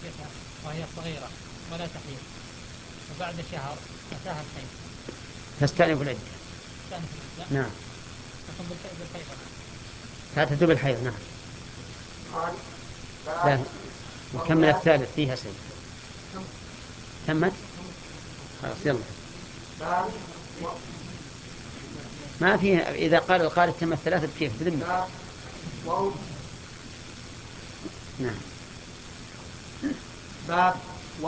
شيخنا وهي صغيرة ولا تحيض، وبعد شهر أتاها الحيض تستأنف العدة. كانت العدة. نعم. لكن بالحيض. تعتد بالحيض. نعم. لا، نكمل الثالث فيها سيد. تمت. خلاص يلا. ما فيه، إذا قال القارئ تم الثلاثة كيف بذمة. نعم. باب